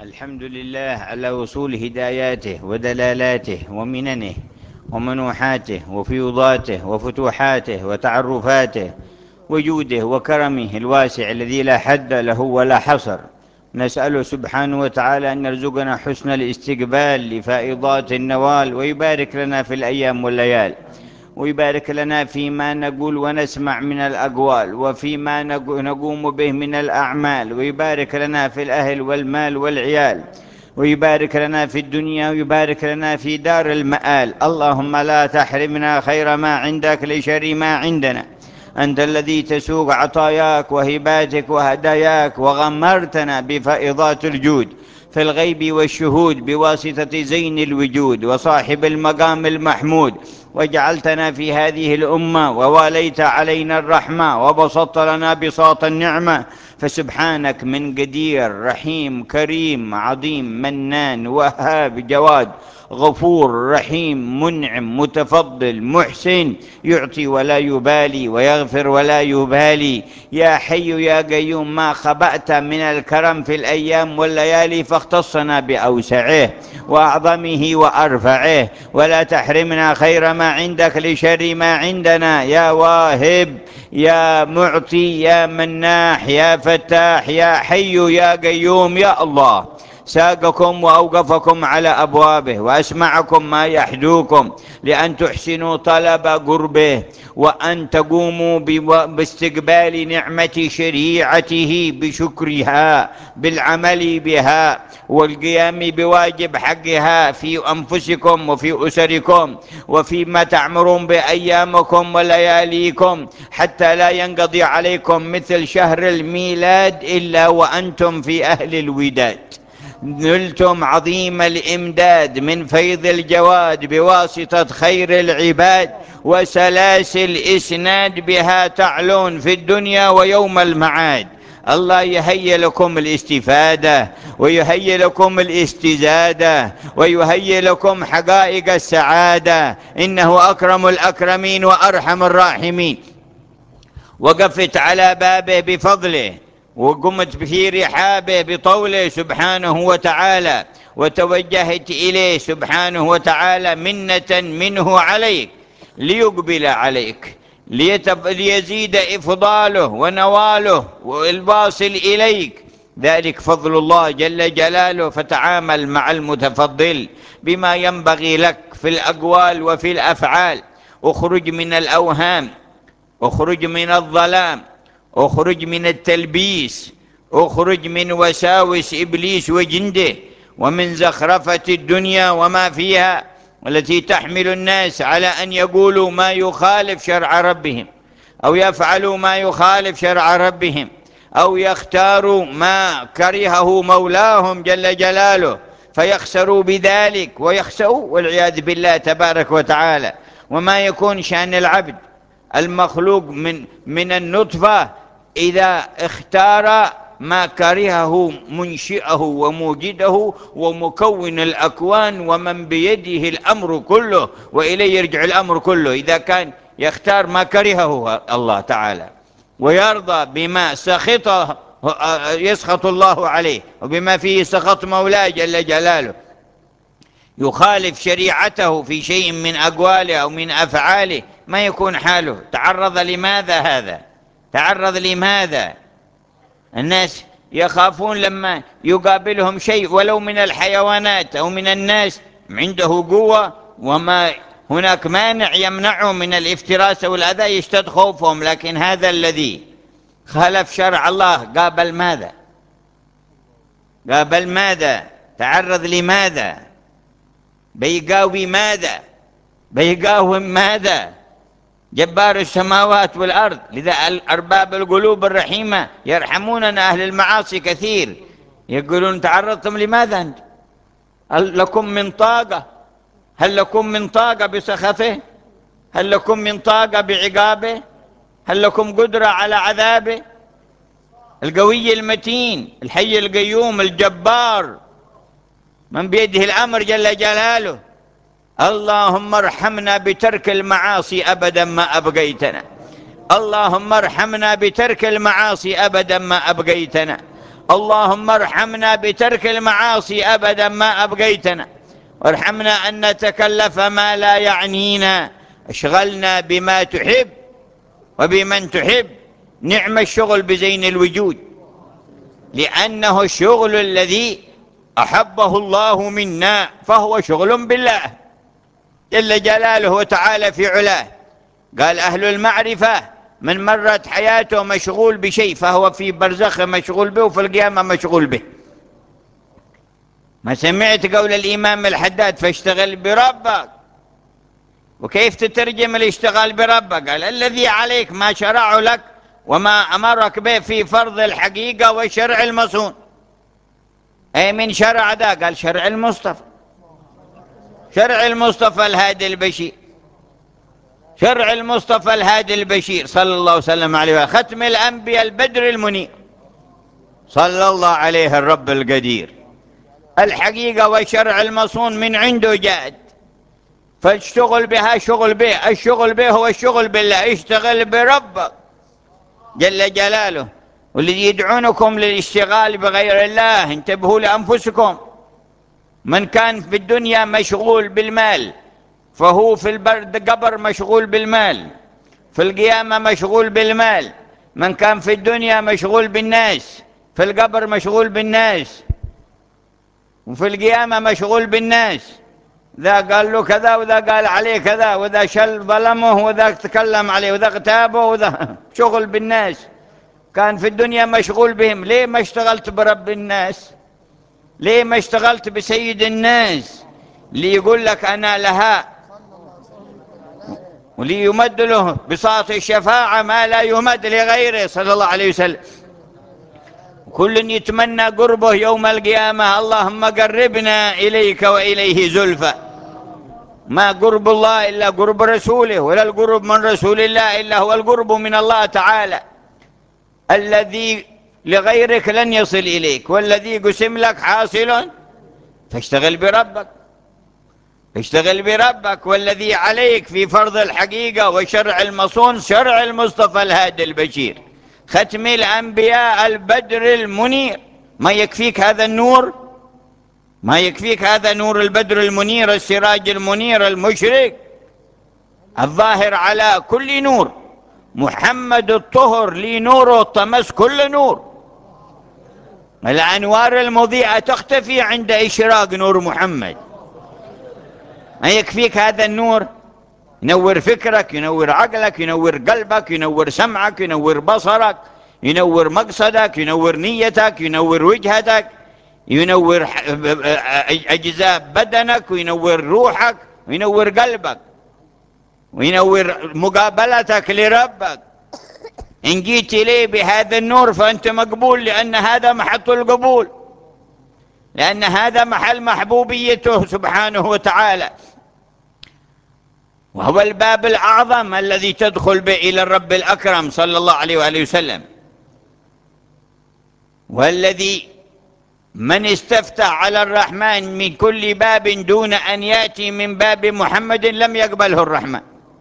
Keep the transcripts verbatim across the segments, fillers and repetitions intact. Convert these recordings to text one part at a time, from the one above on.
الحمد لله على وصول هداياته ودلالاته ومننه ومنوحاته وفيوضاته وفتوحاته وتعرفاته وجوده وكرمه الواسع الذي لا حد له ولا حصر. نسأله سبحانه وتعالى أن يرزقنا حسن الاستقبال لفائضات النوال، ويبارك لنا في الأيام والليال، ويبارك لنا فيما نقول ونسمع من الأقوال، وفيما نقوم به من الأعمال، ويبارك لنا في الأهل والمال والعيال، ويبارك لنا في الدنيا، ويبارك لنا في دار المآل. اللهم لا تحرمنا خير ما عندك لشر ما عندنا. أنت الذي تسوق عطاياك وهباتك وهداياك، وغمرتنا بفائضات الجود في الغيب والشهود بواسطة زين الوجود وصاحب المقام المحمود، وجعلتنا في هذه الأمة، وواليت علينا الرحمة، وبسطت لنا بساط النعمة. فسبحانك من قدير رحيم كريم عظيم منان وهاب جواد غفور رحيم منعم متفضل محسن، يعطي ولا يبالي ويغفر ولا يبالي. يا حي يا قيوم، ما خبأت من الكرم في الأيام والليالي فاختصنا بأوسعه وأعظمه وأرفعه، ولا تحرمنا خير ما عندك لشر ما عندنا. يا واهب يا معطي يا مناح يا فتاح يا حي يا قيوم يا الله، ساقكم وأوقفكم على أبوابه، وأسمعكم ما يحدوكم لأن تحسنوا طلب قربه، وأن تقوموا باستقبال نعمة شريعته بشكرها بالعمل بها والقيام بواجب حقها في أنفسكم وفي أسركم وفيما تعمرون بأيامكم ولياليكم، حتى لا ينقضي عليكم مثل شهر الميلاد إلا وأنتم في أهل الوداد. نلتم عظيم الإمداد من فيض الجواد بواسطة خير العباد، وسلاسل إسناد بها تعلون في الدنيا ويوم المعاد. الله يهيئ لكم الاستفادة، ويهيئ لكم الاستزادة، ويهيئ لكم حقائق السعادة. إنه أكرم الأكرمين وأرحم الراحمين. وقفت على بابه بفضله، وقمت في رحابه بطوله سبحانه وتعالى، وتوجهت إليه سبحانه وتعالى منة منه عليك ليقبل عليك، ليتف... ليزيد إفضاله ونواله والواصل إليك. ذلك فضل الله جل جلاله. فتعامل مع المتفضل بما ينبغي لك في الأقوال وفي الأفعال. اخرج من الأوهام، اخرج من الظلام، اخرج من التلبيس، اخرج من وساوس إبليس وجنده، ومن زخرفة الدنيا وما فيها، التي تحمل الناس على أن يقولوا ما يخالف شرع ربهم، أو يفعلوا ما يخالف شرع ربهم، أو يختاروا ما كرهه مولاهم جل جلاله فيخسروا بذلك ويخسروا والعياذ بالله تبارك وتعالى. وما يكون شأن العبد المخلوق من من النطفة إذا اختار ما كرهه منشئه وموجده ومكون الأكوان ومن بيده الأمر كله وإليه يرجع الأمر كله، إذا كان يختار ما كرهه الله تعالى ويرضى بما سخطه يسخط الله عليه وبما فيه سخط مولاه جل جلاله، يخالف شريعته في شيء من أقواله أو من أفعاله، ما يكون حاله. تعرض لماذا هذا؟ تعرض لماذا؟ الناس يخافون لما يقابلهم شيء ولو من الحيوانات أو من الناس عنده قوة وما هناك مانع يمنعه من الافتراس والأذى، يشتد خوفهم. لكن هذا الذي خالف شرع الله قابل ماذا؟ قابل ماذا؟ تعرض لماذا؟ بيقاوي ماذا؟ بيقاوم ماذا؟ جبار السماوات والأرض. لذا أرباب القلوب الرحيمة يرحموننا أهل المعاصي كثير، يقولون تعرضتم لماذا أنت؟ هل لكم من طاقة؟ هل لكم من طاقة بسخطه؟ هل لكم من طاقة بعقابه؟ هل لكم قدرة على عذابه؟ القوي المتين الحي القيوم الجبار من بيده الأمر جل جلاله. اللهم ارحمنا بترك المعاصي أبدا ما أبقيتنا. اللهم ارحمنا بترك المعاصي أبدا ما أبقيتنا. اللهم ارحمنا بترك المعاصي أبدا ما أبقيتنا، وارحمنا أن نتكلف ما لا يعنينا، اشغلنا بما تحب وبمن تحب. نعم الشغل بزين الوجود، لأنه الشغل الذي أحبه الله منا، فهو شغل بالله جل جلاله وتعالى في علاه. قال أهل المعرفة من مرت حياته مشغول بشيء فهو في برزخ مشغول به وفي القيامة مشغول به. ما سمعت قول الإمام الحداد فاشتغل بربك؟ وكيف تترجم الاشتغال بربك؟ قال الذي عليك ما شرع لك وما أمرك به في فرض الحقيقة والشرع المصون. أي من شرع ذا؟ قال شرع المصطفى، شرع المصطفى الهادي البشير، شرع المصطفى الهادي البشير صلى الله وسلم عليه، ختم الأنبياء البدر المنير صلى الله عليه الرب القدير. الحقيقة والشرع المصون من عنده جاءت، فاشتغل بها شغل به. الشغل به هو الشغل بالله، اشتغل بربك جل جلاله. والذي يدعونكم للاشتغال بغير الله انتبهوا لأنفسكم. من كان في الدنيا مشغول بالمال فهو في القبر مشغول بالمال، في القيامة مشغول بالمال. من كان في الدنيا مشغول بالناس في القبر مشغول بالناس، وفي القيامة مشغول بالناس. ذا قال له كذا وذا قال عليه كذا، وذا شل ظلمه وذا تكلم عليه وذا اغتابه وذا شغل بالناس. كان في الدنيا مشغول بهم. ليه ما اشتغلت برب الناس؟ ليه ما اشتغلت بسيد الناس اللي يقول لك أنا لها، ولي يمد له بساط الشفاعة ما لا يمد لغيره صلى الله عليه وسلم. كل يتمنى قربه يوم القيامة. اللهم قربنا إليك وإليه زلفى. ما قرب الله إلا قرب رسوله، ولا القرب من رسول الله إلا هو القرب من الله تعالى، الذي لغيرك لن يصل إليك، والذي قسم لك حاصل. فاشتغل بربك، اشتغل بربك. والذي عليك في فرض الحقيقة وشرع المصون شرع المصطفى الهادي البشير، ختم الأنبياء البدر المنير. ما يكفيك هذا النور؟ ما يكفيك هذا نور البدر المنير، السراج المنير المشرق الظاهر على كل نور. محمد الطهر لي نوره طمس كل نور. الأنوار المضيئة تختفي عند إشراق نور محمد. ما يكفيك هذا النور؟ ينور فكرك، ينور عقلك، ينور قلبك، ينور سمعك، ينور بصرك، ينور مقصدك، ينور نيتك، ينور وجهتك، ينور أجزاء بدنك، وينور روحك، وينور قلبك، وينور مقابلتك لربك. إن جيت إليه بهذا النور فأنت مقبول، لأن هذا محط القبول، لأن هذا محل محبوبيته سبحانه وتعالى، وهو الباب الأعظم الذي تدخل به إلى الرب الأكرم صلى الله عليه وآله وسلم. والذي من استفتح على الرحمن من كل باب دون أن يأتي من باب محمد لم يقبله الرحمن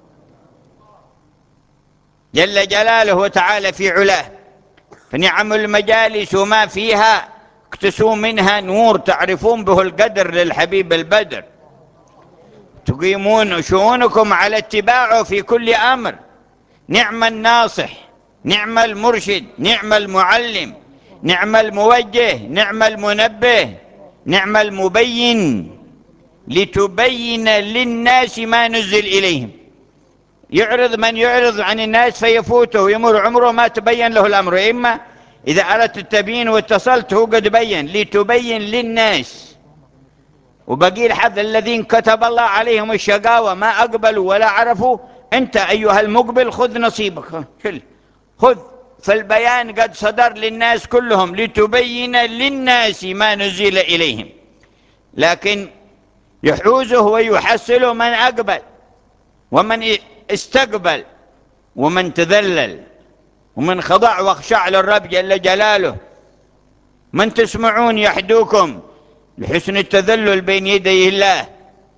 جل جلاله وتعالى في علاه. فنعم المجالس وما فيها اكتسوا منها نور تعرفون به القدر للحبيب البدر، تقيمون شؤونكم على اتباعه في كل أمر. نعم الناصح، نعم المرشد، نعم المعلم، نعم الموجه، نعم المنبه، نعم المبين، لتبين للناس ما نزل إليهم. يعرض من يعرض عن الناس فيفوته ويمر عمره ما تبين له الأمر. إما إذا أردت التبيين واتصلت هو قد بين، لتبين للناس. وبقي الحظ الذين كتب الله عليهم الشقاوة ما أقبلوا ولا عرفوا. أنت أيها المقبل خذ نصيبك، خذ. فالبيان قد صدر للناس كلهم، لتبين للناس ما نزل إليهم. لكن يحوزه ويحصله من أقبل، ومن استقبل، ومن تذلل، ومن خضع واخشع للرب جل جلاله. من تسمعون يحدوكم لحسن التذلل بين يدي الله،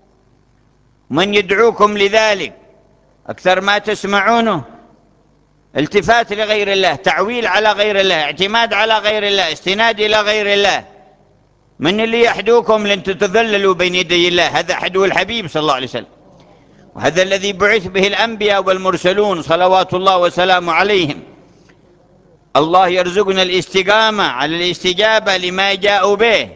من يدعوكم لذلك أكثر ما تسمعونه التفات لغير الله، تعويل على غير الله، اعتماد على غير الله، استناد إلى غير الله. من اللي يحدوكم لن تتذللوا بين يدي الله؟ هذا حدو الحبيب صلى الله عليه وسلم، وهذا الذي بعث به الأنبياء والمرسلون صلوات الله وسلامه عليهم. الله يرزقنا الاستقامة على الاستجابة لما جاءوا به.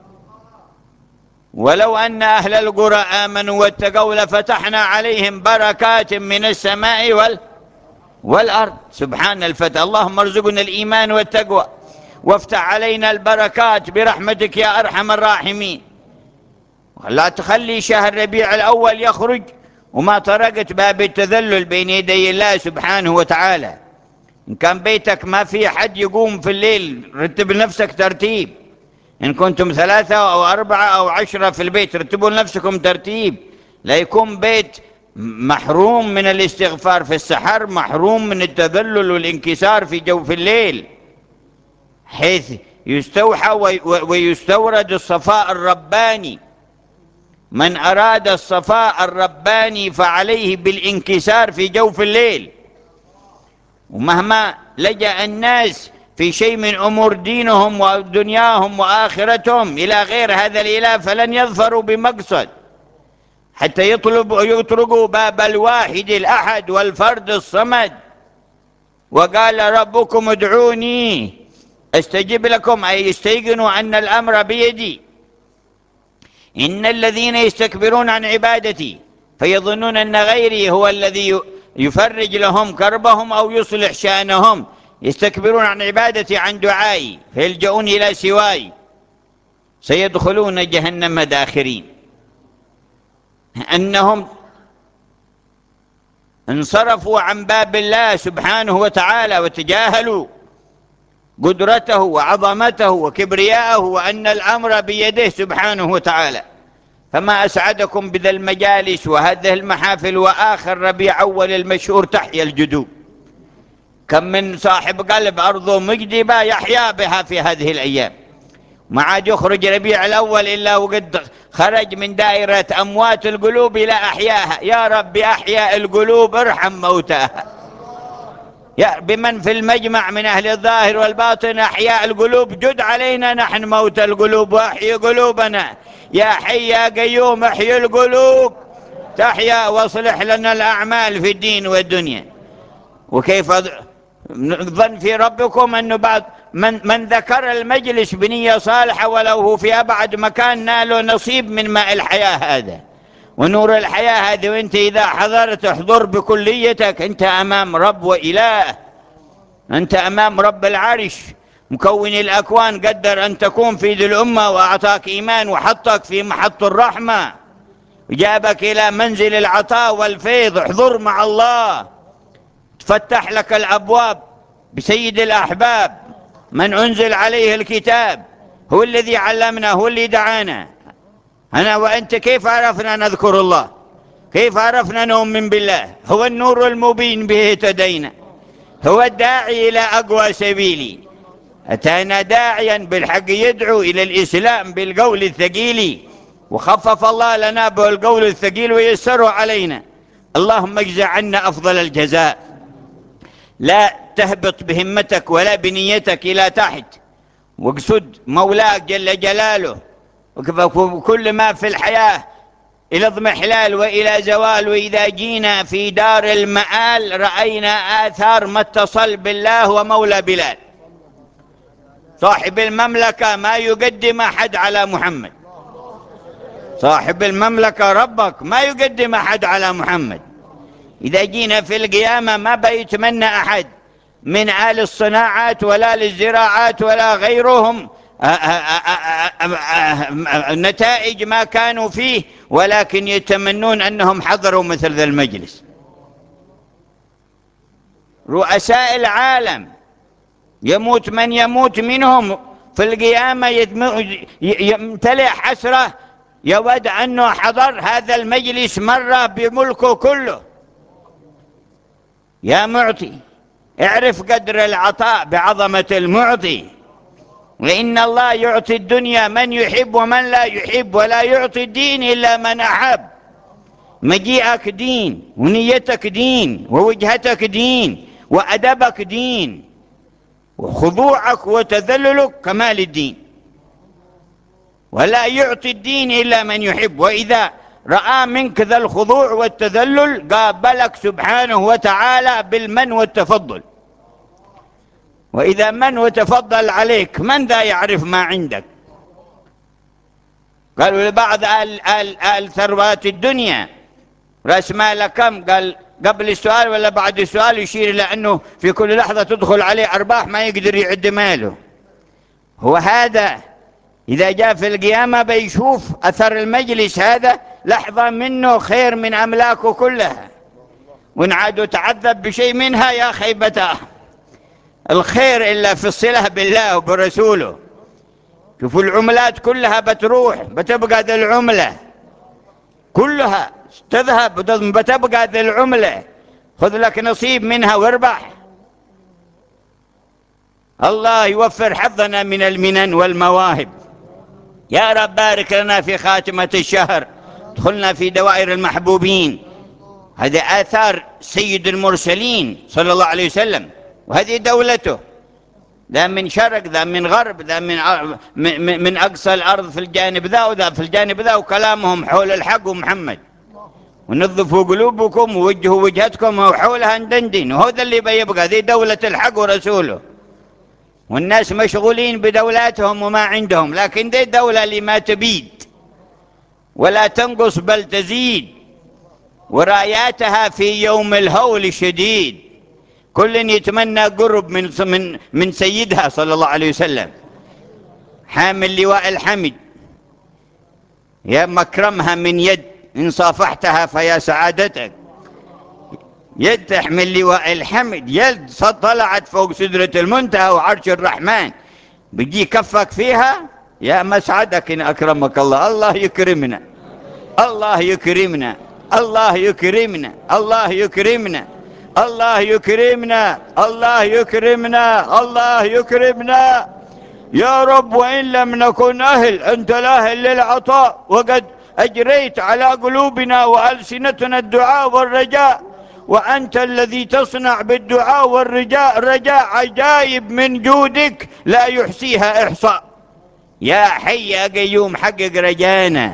ولو أن أهل القرى آمنوا واتقوا لفتحنا عليهم بركات من السماء وال والأرض. سبحان الفتح. اللهم ارزقنا الإيمان والتقوى وافتح علينا البركات برحمتك يا أرحم الراحمين. لا تخلي شهر ربيع الأول يخرج وما طرقت باب التذلل بين يدي الله سبحانه وتعالى. إن كان بيتك ما في حد يقوم في الليل، رتب لنفسك ترتيب. إن كنتم ثلاثة أو أربعة أو عشرة في البيت، رتبوا لنفسكم ترتيب. لا يكون بيت محروم من الاستغفار في السحر، محروم من التذلل والانكسار في جوف الليل، حيث يستوحى ويستورد الصفاء الرباني. من أراد الصفاء الرباني فعليه بالانكسار في جوف الليل. ومهما لجأ الناس في شيء من أمور دينهم ودنياهم وآخرتهم إلى غير هذا الإله فلن يظفروا بمقصد حتى يطلبوا يطرقوا باب الواحد الأحد والفرد الصمد. وقال ربكم ادعوني استجب لكم، أي استيقنوا أن الأمر بيدي. إن الذين يستكبرون عن عبادتي فيظنون أن غيري هو الذي يفرج لهم كربهم أو يصلح شأنهم. يستكبرون عن عبادتي، عن دعائي، فيلجؤون إلى سواي سيدخلون جهنم داخرين. أنهم انصرفوا عن باب الله سبحانه وتعالى وتجاهلوا قدرته وعظمته وكبرياءه وأن الأمر بيده سبحانه وتعالى. فما أسعدكم بذا المجالس وهذه المحافل وآخر ربيع أول المشهور تحيا الجدوب. كم من صاحب قلب أرضه مجدبة يحيا بها في هذه الأيام. ما عاد يخرج ربيع الأول إلا وقد خرج من دائرة أموات القلوب إلى أحياها. يا رب أحيا القلوب ارحم موتاها. يا بمن في المجمع من أهل الظاهر والباطن أحياء القلوب جد علينا نحن موت القلوب وأحيي قلوبنا. يا حي يا قيوم احيي القلوب تحيا واصلح لنا الأعمال في الدين والدنيا. وكيف ظن في ربكم أنه بعد من, من ذكر المجلس بنية صالحة ولو هو في أبعد مكان ناله نصيب من ماء الحياة هذا ونور الحياة هذه. وانت إذا حضرت احضر بكليتك، انت أمام رب وإله، انت أمام رب العرش مكون الأكوان، قدر أن تكون في ذي الأمة وأعطاك إيمان وحطك في محط الرحمة وجابك إلى منزل العطاء والفيض. احضر مع الله تفتح لك الأبواب بسيد الأحباب من أنزل عليه الكتاب، هو الذي علمنا، هو اللي دعانا. أنا وأنت كيف عرفنا نذكر الله؟ كيف عرفنا نؤمن بالله؟ هو النور المبين به اهتدينا، هو الداعي إلى أقوى سبيلي. أتانا داعيا بالحق يدعو إلى الإسلام بالقول الثقيل، وخفف الله لنا بالقول الثقيل ويسره علينا. اللهم اجزى عنا أفضل الجزاء. لا تهبط بهمتك ولا بنيتك إلى تحت، واقصد مولاك جل جلاله. وكل ما في الحياة إلى اضمحلال وإلى زوال. وإذا جينا في دار المآل رأينا آثار ما اتصل بالله ومولى بلال. صاحب المملكة ما يقدم أحد على محمد، صاحب المملكة ربك ما يقدم أحد على محمد. إذا جينا في القيامة ما بيتمنى أحد من آل الصناعات ولا للزراعات ولا غيرهم نتائج ما كانوا فيه، ولكن يتمنون أنهم حضروا مثل ذا المجلس. رؤساء العالم يموت من يموت منهم في القيامة يمتلئ حسرة يود أنه حضر هذا المجلس مرة بملكه كله. يا معطي اعرف قدر العطاء بعظمة المعطي. وإن الله يعطي الدنيا من يحب ومن لا يحب، ولا يعطي الدين إلا من أحب. مجيئك دين ونيتك دين ووجهتك دين وأدبك دين، وخضوعك وتذللك كمال الدين. ولا يعطي الدين إلا من يحب. وإذا رأى منك ذا الخضوع والتذلل قابلك سبحانه وتعالى بالمن والتفضل. وإذا من وتفضل عليك، من ذا يعرف ما عندك؟ قالوا لبعض آل, آل, آل ثروات الدنيا رأس مالك كم؟ قال قبل السؤال ولا بعد السؤال يشير إلى أنه في كل لحظة تدخل عليه أرباح ما يقدر يعد ماله. هو هذا إذا جاء في القيامة بيشوف أثر المجلس هذا لحظة منه خير من أملاكه كلها، وإن عاد تعذب بشيء منها يا خيبته. الخير إلا في الصلة بالله وبرسوله. شوفوا العملات كلها بتروح، بتبقى ذي العملة كلها تذهب، بتبقى ذي العملة. خذ لك نصيب منها واربح. الله يوفر حظنا من المنن والمواهب. يا رب بارك لنا في خاتمة الشهر، دخلنا في دوائر المحبوبين. هذه آثار سيد المرسلين صلى الله عليه وسلم، وهذه دولته، ذا من شرق ذا من غرب ذا من من أقصى الأرض في الجانب ذا وذا في الجانب ذا، وكلامهم حول الحق ومحمد. ونظفوا قلوبكم ووجهوا وجهتكم وحولها ندندن، وهذا اللي بيبقى ذي دولة الحق ورسوله. والناس مشغولين بدولاتهم وما عندهم، لكن ذي الدولة اللي ما تبيد ولا تنقص بل تزيد، وراياتها في يوم الهول شديد. كل يتمنى قرب من من من سيدها صلى الله عليه وسلم، حامل لواء الحمد. يا مكرمها من يد إن صافحتها فيا سعادتك. يد تحمل لواء الحمد، يد طلعت فوق سدرة المنتهى وعرش الرحمن، بيجي كفك فيها يا مسعدك إن أكرمك الله. الله يكرمنا، الله يكرمنا، الله يكرمنا، الله يكرمنا، الله يكرمنا، الله يكرمنا، الله يكرمنا يا رب. وإن لم نكن أهل، أنت الأهل للعطاء، وقد أجريت على قلوبنا وألسنتنا الدعاء والرجاء، وأنت الذي تصنع بالدعاء والرجاء رجاء عجائب من جودك لا يحصيها إحصاء. يا حي يا قيوم حقق رجانا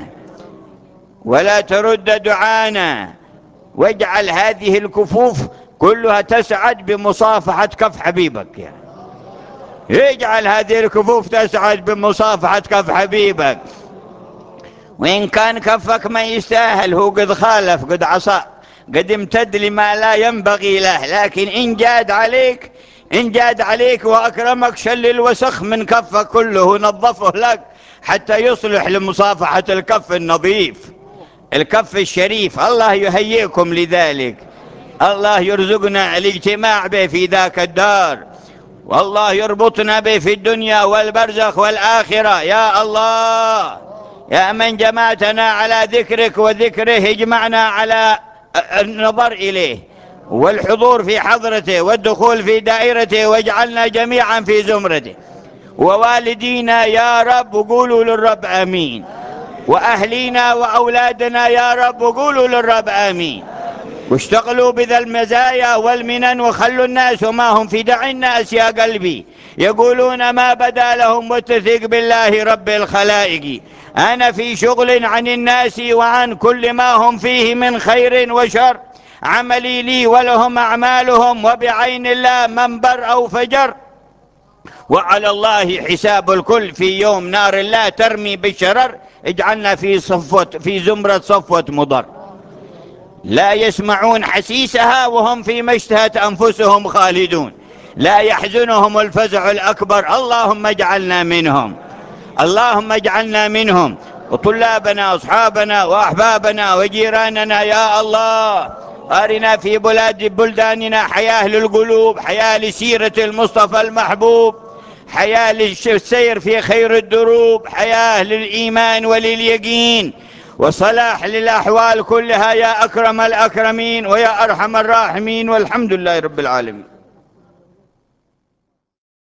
ولا ترد دعانا، واجعل هذه الكفوف كلها تسعد بمصافحة كف حبيبك. يعني اجعل هذه الكفوف تسعد بمصافحة كف حبيبك. وإن كان كفك ما يستاهل، هو قد خالف قد عصى قد امتد لما لا ينبغي له، لكن إن جاد عليك إن جاد عليك وأكرمك شل الوسخ من كفك كله ونظفه لك حتى يصلح لمصافحة الكف النظيف، الكف الشريف. الله يهيئكم لذلك، الله يرزقنا الاجتماع به في ذاك الدار، والله يربطنا به في الدنيا والبرزخ والآخرة. يا الله يا من جمعتنا على ذكرك وذكره، اجمعنا على النظر إليه والحضور في حضرته والدخول في دائرته، واجعلنا جميعا في زمرته. ووالدينا يا رب قولوا للرب آمين، وأهلينا وأولادنا يا رب قولوا للرب آمين. واشتغلوا بذا المزايا والمنن، وخلوا الناس وما هم في داعي الناس يا قلبي يقولون ما بدا لهم، وتثق بالله رب الخلائق. أنا في شغل عن الناس وعن كل ما هم فيه من خير وشر، عملي لي ولهم أعمالهم، وبعين الله من بر أو فجر، وعلى الله حساب الكل في يوم نار الله ترمي بالشرر. اجعلنا في صفوة في زمرة صفوة مضر لا يسمعون حسيسها وهم فيما اشتهت أنفسهم خالدون، لا يحزنهم الفزع الأكبر. اللهم اجعلنا منهم، اللهم اجعلنا منهم، وطلابنا وأصحابنا وأحبابنا وجيراننا يا الله. أرنا في بلاد بلداننا حياة للقلوب، حياة لسيرة المصطفى المحبوب، حياة للسير في خير الدروب، حياة للإيمان ولليقين، وصلاح للأحوال كلها يا أكرم الأكرمين ويا أرحم الراحمين، والحمد لله رب العالمين.